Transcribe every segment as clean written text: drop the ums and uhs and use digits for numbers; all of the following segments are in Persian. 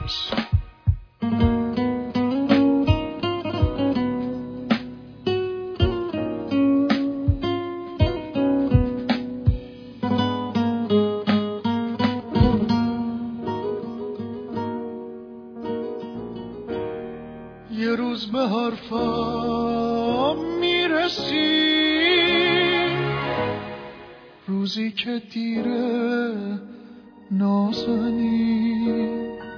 یه روز به حرفم میرسی، روزی که دیره نازنی،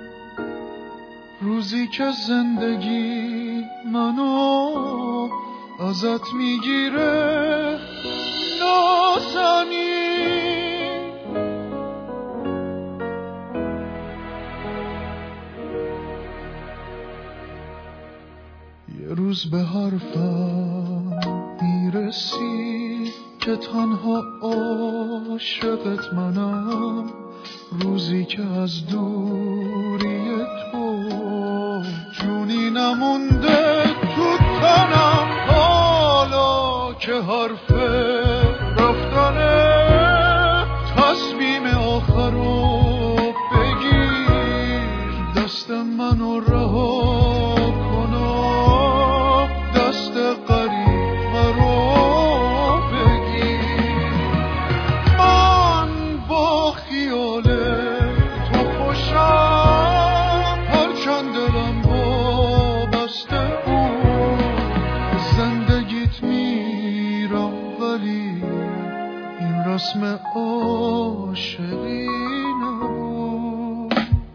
روزی که زندگی منو ازت میگیره نازنی. یه روز به حرفم میرسی که تنها عاشقت منم، روزی که از دوری تو جونی نمونده تو تنم، حالا که حرف رفتنه تصمیم آخرو بگیر، دست منو رها رسم عاشقی نبود.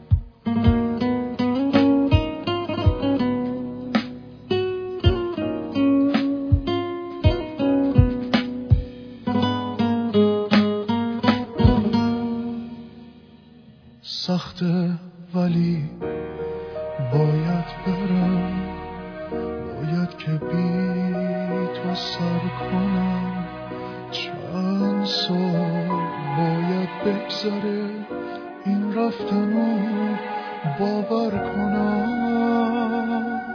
سخته ولی باید برم، باید که بی تو سر کنم، چند سال باید بگذره این رفتنو باور کنم.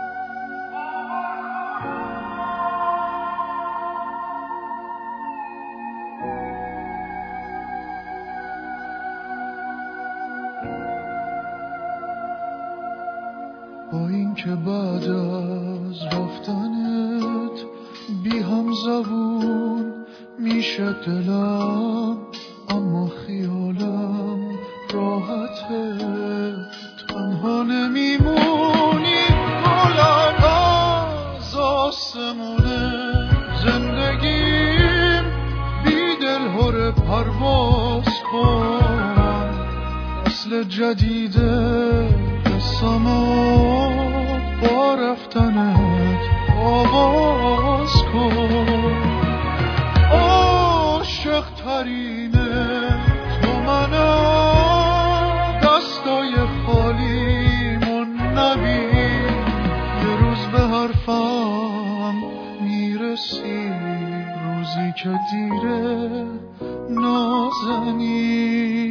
با این که بعد از رفتنت بی هم زبون میشه دلم، اما خیالم راحته، تنها نمیمونی گلم از آسمونه، زندگیم بی دل هره پرواز کن، فصل جدید قصه‌مو با رفتنت آغاز کن. عاشق ترینه تو منم، دستای خالیمون نبین، یه روز به حرفم میرسی، روزی که دیره نازنی.